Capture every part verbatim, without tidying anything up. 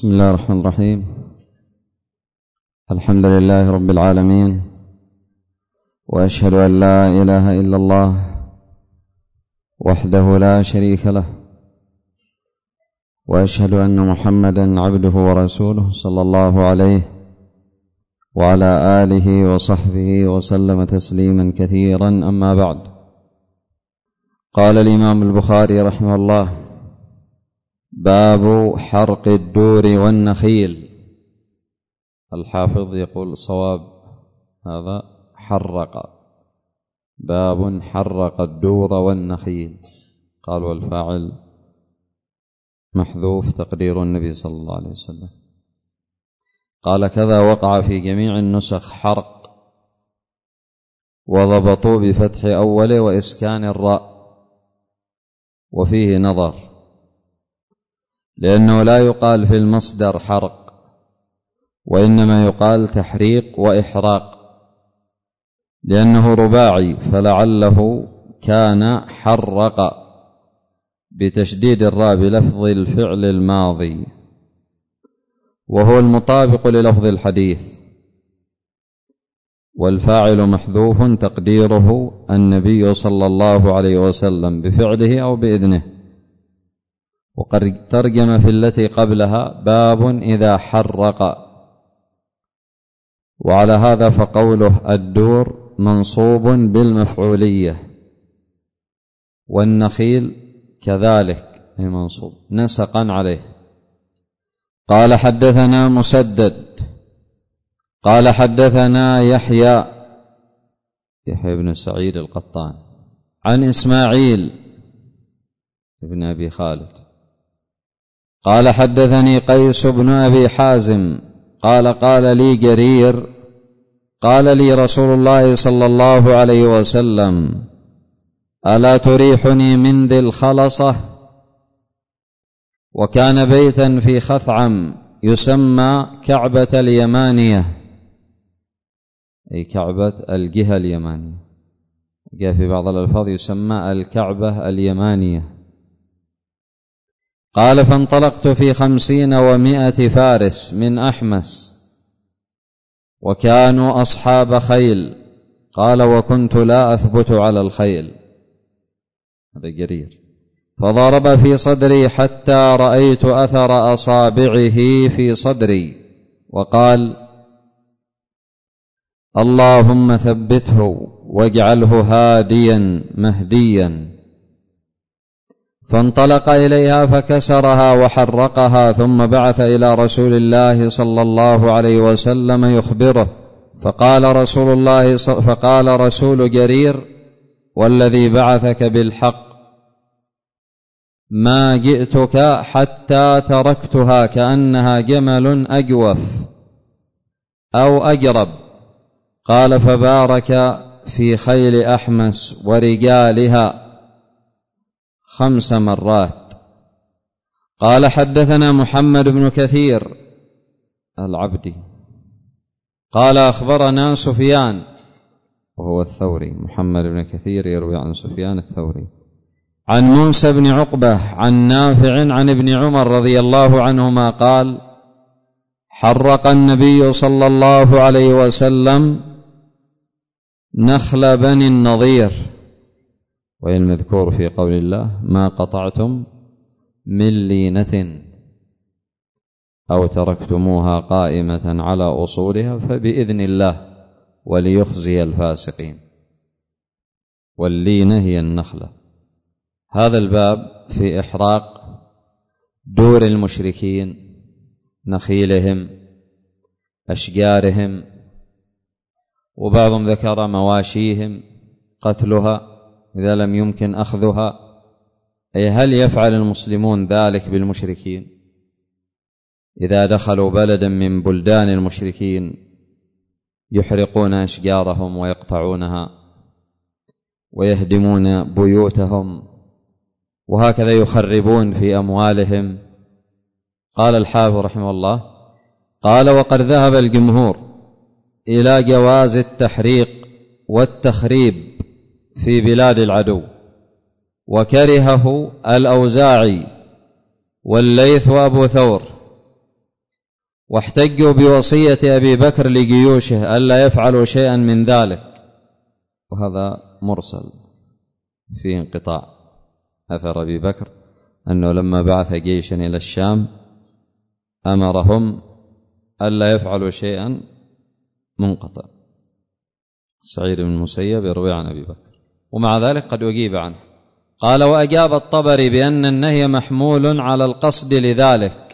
بسم الله الرحمن الرحيم. الحمد لله رب العالمين، وأشهد أن لا إله إلا الله وحده لا شريك له، وأشهد أن محمدا عبده ورسوله صلى الله عليه وعلى آله وصحبه وسلم تسليما كثيرا. أما بعد، قال الإمام البخاري رحمه الله: باب حرق الدور والنخيل. الحافظ يقول صواب هذا حرق، باب حرق الدور والنخيل، قال والفاعل محذوف تقدير النبي صلى الله عليه وسلم. قال كذا وقع في جميع النسخ حرق، وضبطوا بفتح أول وإسكان الراء، وفيه نظر، لأنه لا يقال في المصدر حرق، وإنما يقال تحريق وإحراق، لأنه رباعي، فلعله كان حرق بتشديد الراء بلفظ الفعل الماضي، وهو المطابق للفظ الحديث، والفاعل محذوف تقديره النبي صلى الله عليه وسلم بفعله أو بإذنه. وقد ترجم في التي قبلها باب إذا حرق، وعلى هذا فقوله الدور منصوب بالمفعولية، والنخيل كذلك منصوب نسقا عليه. قال حدثنا مسدد قال حدثنا يحيى يحيى بن سعيد القطان عن إسماعيل بن أبي خالد قال حدثني قيس بن أبي حازم قال قال لي جرير قال لي رسول الله صلى الله عليه وسلم: ألا تريحني من ذي الخلصة؟ وكان بيتا في خثعم يسمى كعبة اليمانية، أي كعبة الجهة اليمانية، جاء في بعض الألفاظ يسمى الكعبة اليمانية. قال فانطلقت في خمسين ومائة فارس من أحمس، وكانوا أصحاب خيل. قال وكنت لا أثبت على الخيل، هذا جرير. فضرب في صدري حتى رأيت أثر أصابعه في صدري، وقال: اللهم ثبته واجعله هاديا مهديا. فانطلق إليها فكسرها وحرقها، ثم بعث إلى رسول الله صلى الله عليه وسلم يخبره، فقال رسول الله فقال رسول جرير: والذي بعثك بالحق ما جئتك حتى تركتها كأنها جمل أجوف أو أجرب. قال فبارك في خيل أحمس ورجالها خمس مرات. قال حدثنا محمد بن كثير العبدي قال أخبرنا سفيان وهو الثوري، محمد بن كثير يروي عن سفيان الثوري عن موسى بن عقبة عن نافع عن ابن عمر رضي الله عنهما قال: حرق النبي صلى الله عليه وسلم نخل بني النضير. والمذكور في قول الله: ما قطعتم من لينة أو تركتموها قائمة على أصولها فبإذن الله وليخزي الفاسقين. واللينة هي النخلة. هذا الباب في إحراق دور المشركين، نخيلهم، أشجارهم، وبعضهم ذكر مواشيهم قتلها إذا لم يمكن أخذها. أي هل يفعل المسلمون ذلك بالمشركين إذا دخلوا بلدا من بلدان المشركين؟ يحرقون أشجارهم ويقطعونها ويهدمون بيوتهم، وهكذا يخربون في أموالهم. قال الحافظ رحمه الله: قال وقد ذهب الجمهور إلى جواز التحريق والتخريب في بلاد العدو، وكرهه الأوزاعي والليث وأبو ثور، واحتجوا بوصية أبي بكر لجيوشه ألا يفعلوا شيئا من ذلك، وهذا مرسل في انقطاع أثر أبي بكر أنه لما بعث جيشا إلى الشام أمرهم ألا يفعلوا شيئا، منقطع. سعيد بن المسيب يروي عن أبي بكر، ومع ذلك قد أجيب عنه. قال: وأجاب الطبري بأن النهي محمول على القصد لذلك،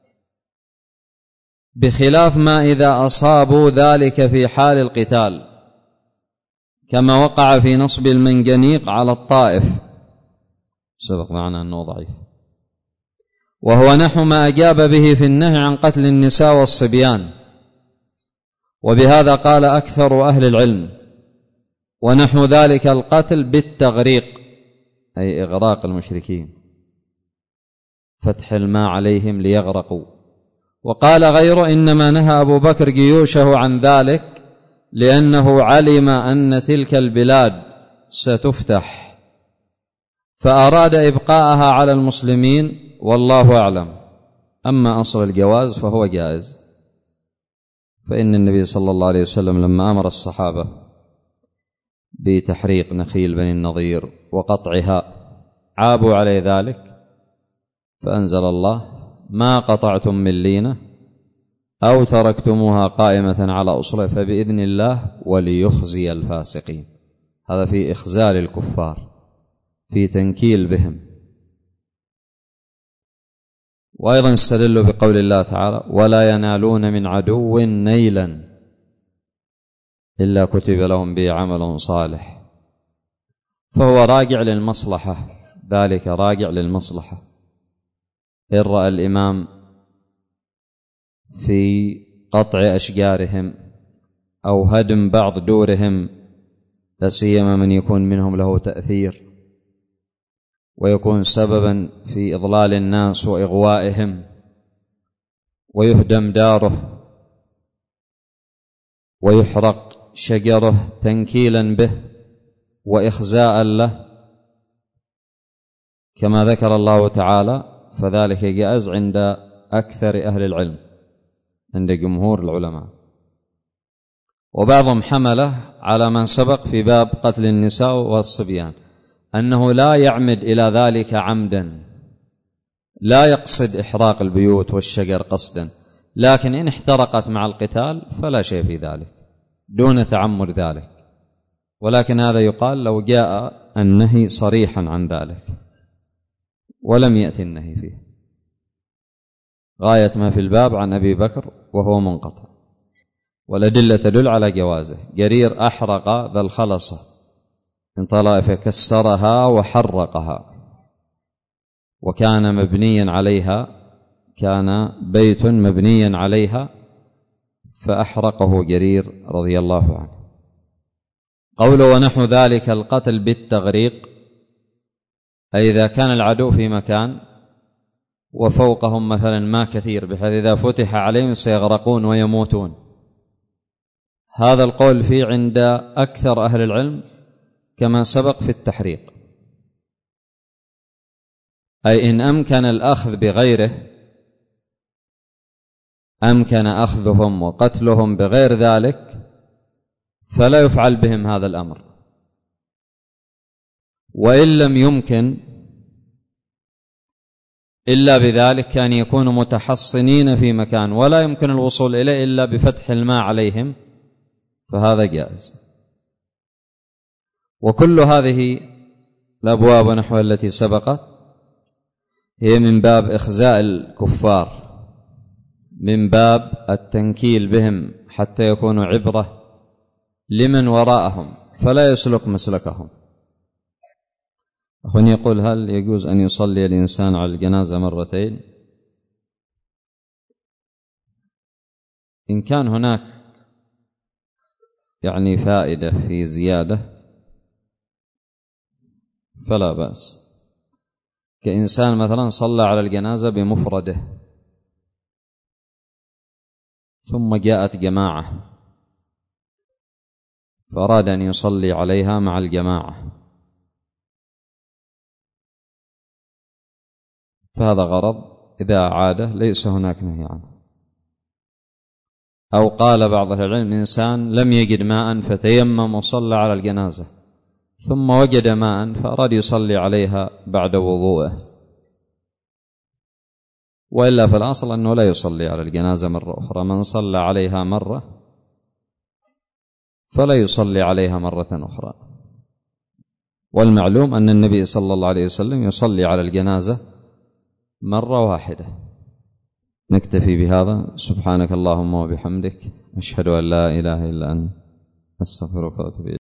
بخلاف ما إذا أصابوا ذلك في حال القتال، كما وقع في نصب المنجنيق على الطائف، سبق معنا أنه ضعيف، وهو نحو ما أجاب به في النهي عن قتل النساء والصبيان، وبهذا قال أكثر أهل العلم. ونحو ذلك القتل بالتغريق، أي إغراق المشركين، فتح الماء عليهم ليغرقوا. وقال غيره: إنما نهى أبو بكر جيوشه عن ذلك لأنه علم أن تلك البلاد ستفتح، فأراد إبقاءها على المسلمين، والله أعلم. أما أصل الجواز فهو جائز، فإن النبي صلى الله عليه وسلم لما أمر الصحابة بتحريق نخيل بني النضير وقطعها عابوا عليه ذلك، فأنزل الله: ما قطعتم من لينة أو تركتموها قائمة على أصولها فبإذن الله وليخزي الفاسقين. هذا في إخزال الكفار، في تنكيل بهم. وأيضا استدلوا بقول الله تعالى: ولا ينالون من عدو نيلا إلا كتب لهم به عمل صالح، فهو راجع للمصلحة، ذلك راجع للمصلحة. إن رأى الإمام في قطع أشجارهم أو هدم بعض دورهم، لا سيما من يكون منهم له تأثير ويكون سببا في إضلال الناس وإغوائهم، ويهدم داره ويحرق شجره تنكيلا به وإخزاء له كما ذكر الله تعالى، فذلك جائز عند أكثر أهل العلم، عند جمهور العلماء. وبعضهم حمله على من سبق في باب قتل النساء والصبيان، أنه لا يعمد إلى ذلك عمدا، لا يقصد إحراق البيوت والشجر قصدا، لكن إن احترقت مع القتال فلا شيء في ذلك دون تعمد ذلك. ولكن هذا يقال لو جاء النهي صريحا عن ذلك، ولم يأتي النهي فيه. غاية ما في الباب عن أبي بكر وهو منقطع، والأدلة تدل على جوازه. جرير أحرق ذا الخلصة انطلق فكسرها وحرقها، وكان مبنيا عليها، كان بيت مبنيا عليها فأحرقه جرير رضي الله عنه. قوله ونحو ذلك القتل بالتغريق، أي إذا كان العدو في مكان وفوقهم مثلا ماء كثير بحيث إذا فتح عليهم سيغرقون ويموتون. هذا القول فيه عند أكثر أهل العلم كما سبق في التحريق، أي إن أمكن الأخذ بغيره أمكن أخذهم وقتلهم بغير ذلك فلا يفعل بهم هذا الأمر. وإن لم يمكن إلا بذلك كان يكونوا متحصنين في مكان ولا يمكن الوصول إليه إلا بفتح الماء عليهم، فهذا جائز. وكل هذه الأبواب ونحو التي سبقت هي من باب إخزاء الكفار، من باب التنكيل بهم حتى يكونوا عبرة لمن وراءهم فلا يسلك مسلكهم. أخواني يقول: هل يجوز أن يصلي الإنسان على الجنازة مرتين؟ إن كان هناك يعني فائدة في زيادة فلا بأس. كإنسان مثلا صلى على الجنازة بمفرده ثم جاءت جماعة فأراد أن يصلي عليها مع الجماعة، فهذا غرض إذا عاد ليس هناك نهي عنه. أو قال بعض أهل العلم إنسان لم يجد ماء فتيمم وصلى على الجنازة ثم وجد ماء فأراد يصلي عليها بعد وضوءه، وإلا فالأصل أنه لا يصلي على الجنازة مرة أخرى. من صلى عليها مرة فلا يصلي عليها مرة أخرى. والمعلوم أن النبي صلى الله عليه وسلم يصلي على الجنازة مرة واحدة. نكتفي بهذا. سبحانك اللهم وبحمدك، أشهد أن لا إله إلا أنت، أستغفرك وأتوب إليك.